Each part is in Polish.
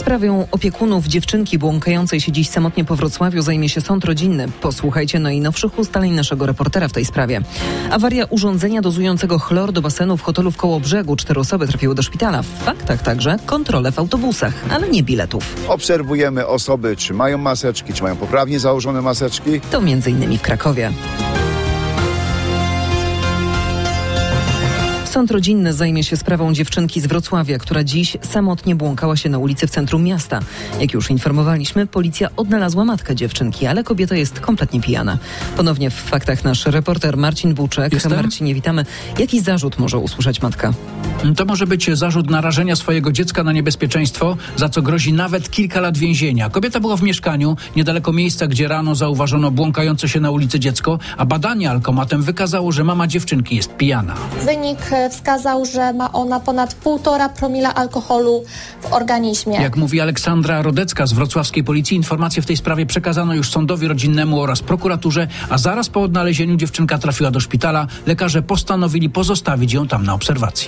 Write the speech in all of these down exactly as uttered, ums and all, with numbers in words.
Sprawą opiekunów dziewczynki błąkającej się dziś samotnie po Wrocławiu zajmie się sąd rodzinny. Posłuchajcie najnowszych ustaleń naszego reportera w tej sprawie. Awaria urządzenia dozującego chlor do basenu w hotelu w Kołobrzegu. Cztery osoby trafiły do szpitala. W faktach także kontrole w autobusach, ale nie biletów. Obserwujemy osoby, czy mają maseczki, czy mają poprawnie założone maseczki. To między innymi w Krakowie. Sąd rodzinny zajmie się sprawą dziewczynki z Wrocławia, która dziś samotnie błąkała się na ulicy w centrum miasta. Jak już informowaliśmy, policja odnalazła matkę dziewczynki, ale kobieta jest kompletnie pijana. Ponownie w faktach nasz reporter Marcin Buczek. Jestem? Marcinie, witamy. Jaki zarzut może usłyszeć matka? To może być zarzut narażenia swojego dziecka na niebezpieczeństwo, za co grozi nawet kilka lat więzienia. Kobieta była w mieszkaniu niedaleko miejsca, gdzie rano zauważono błąkające się na ulicy dziecko, a badanie alkomatem wykazało, że mama dziewczynki jest pijana. Wynik wskazał, że ma ona ponad półtora promila alkoholu w organizmie. Jak mówi Aleksandra Rodecka z wrocławskiej policji, informacje w tej sprawie przekazano już sądowi rodzinnemu oraz prokuraturze, a zaraz po odnalezieniu dziewczynka trafiła do szpitala. Lekarze postanowili pozostawić ją tam na obserwacji.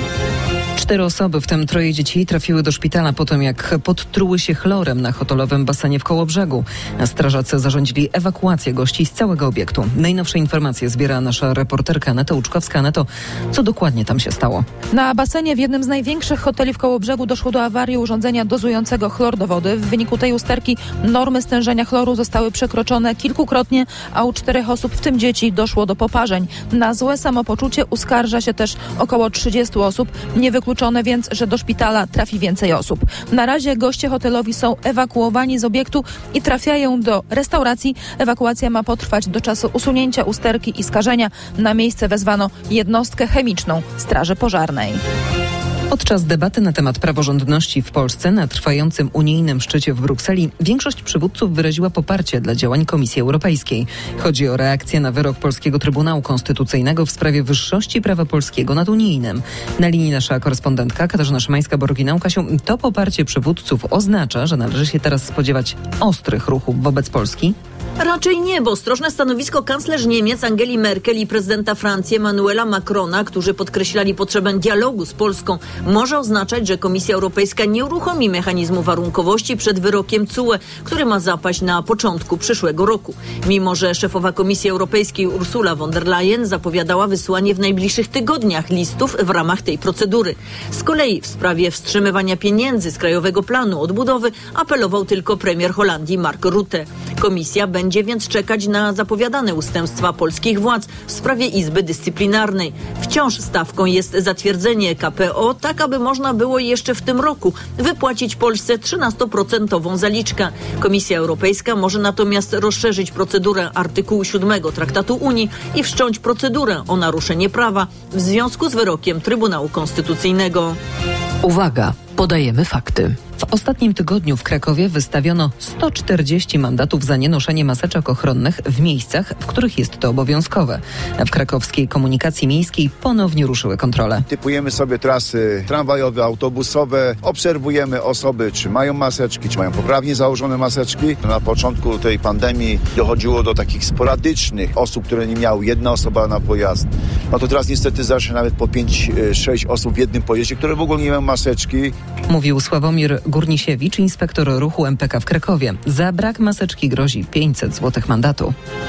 Cztery osoby, w tym troje dzieci, trafiły do szpitala po tym, jak podtruły się chlorem na hotelowym basenie w Kołobrzegu. Strażacy zarządzili ewakuację gości z całego obiektu. Najnowsze informacje zbiera nasza reporterka Aneta Łuczkowska. Aneto, co dokładnie tam się stało? Na basenie w jednym z największych hoteli w Kołobrzegu doszło do awarii urządzenia dozującego chlor do wody. W wyniku tej usterki normy stężenia chloru zostały przekroczone kilkukrotnie, a u czterech osób, w tym dzieci, doszło do poparzeń. Na złe samopoczucie uskarża się też około trzydziestu osób. Nie wykluczone więc, że do szpitala trafi więcej osób. Na razie goście hotelowi są ewakuowani z obiektu i trafiają do restauracji. Ewakuacja ma potrwać do czasu usunięcia usterki i skażenia. Na miejsce wezwano jednostkę chemiczną Straży Pożarnej. Podczas debaty na temat praworządności w Polsce na trwającym unijnym szczycie w Brukseli większość przywódców wyraziła poparcie dla działań Komisji Europejskiej. Chodzi o reakcję na wyrok Polskiego Trybunału Konstytucyjnego w sprawie wyższości prawa polskiego nad unijnym. Na linii nasza korespondentka Katarzyna Szymańska-Borowina. Kasiu, to poparcie przywódców oznacza, że należy się teraz spodziewać ostrych ruchów wobec Polski? Raczej nie, bo ostrożne stanowisko kanclerz Niemiec Angeli Merkel i prezydenta Francji Emmanuela Macrona, którzy podkreślali potrzebę dialogu z Polską, może oznaczać, że Komisja Europejska nie uruchomi mechanizmu warunkowości przed wyrokiem C U E, który ma zapaść na początku przyszłego roku. Mimo że szefowa Komisji Europejskiej Ursula von der Leyen zapowiadała wysłanie w najbliższych tygodniach listów w ramach tej procedury. Z kolei w sprawie wstrzymywania pieniędzy z Krajowego Planu Odbudowy apelował tylko premier Holandii Mark Rutte. Komisja będzie więc czekać na zapowiadane ustępstwa polskich władz w sprawie Izby Dyscyplinarnej. Wciąż stawką jest zatwierdzenie K P O, tak aby można było jeszcze w tym roku wypłacić Polsce trzynastoprocentową zaliczkę. Komisja Europejska może natomiast rozszerzyć procedurę artykułu siódmego Traktatu Unii i wszcząć procedurę o naruszenie prawa w związku z wyrokiem Trybunału Konstytucyjnego. Uwaga, podajemy fakty. W ostatnim tygodniu w Krakowie wystawiono sto czterdzieści mandatów za nienoszenie maseczek ochronnych w miejscach, w których jest to obowiązkowe. W krakowskiej komunikacji miejskiej ponownie ruszyły kontrole. Typujemy sobie trasy tramwajowe, autobusowe, obserwujemy osoby, czy mają maseczki, czy mają poprawnie założone maseczki. Na początku tej pandemii dochodziło do takich sporadycznych osób, które nie miały jedna osoba na pojazd. No to teraz niestety zdarza się nawet po pięć sześć osób w jednym pojeździe, które w ogóle nie mają maseczki. Mówił Sławomir Górnisiewicz, inspektor ruchu M P K w Krakowie. Za brak maseczki grozi pięćset złotych mandatu.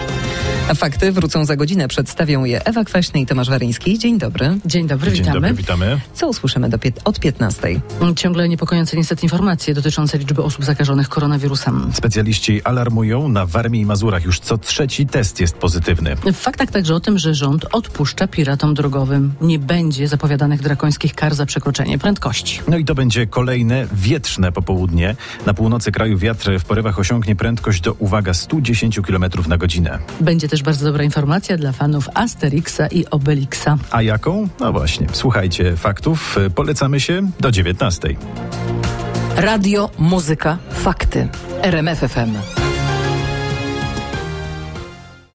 A fakty wrócą za godzinę. Przedstawią je Ewa Kwaśny i Tomasz Waryński. Dzień dobry. Dzień dobry, Dzień witamy. dobry, witamy. Co usłyszymy do pię- od piętnastej? Ciągle niepokojące niestety informacje dotyczące liczby osób zakażonych koronawirusem. Specjaliści alarmują, na Warmii i Mazurach już co trzeci test jest pozytywny. W faktach także o tym, że rząd odpuszcza piratom drogowym. Nie będzie zapowiadanych drakońskich kar za przekroczenie prędkości. No i to będzie kolejne wietrzne popołudnie. Na północy kraju wiatr w porywach osiągnie prędkość do, uwaga, sto dziesięć kilometrów na godzinę. Będzie też bardzo dobra informacja dla fanów Asterixa i Obelixa. A jaką? No właśnie, słuchajcie faktów. Polecamy się do dziewiętnastej. Radio, muzyka, fakty. R M F F M.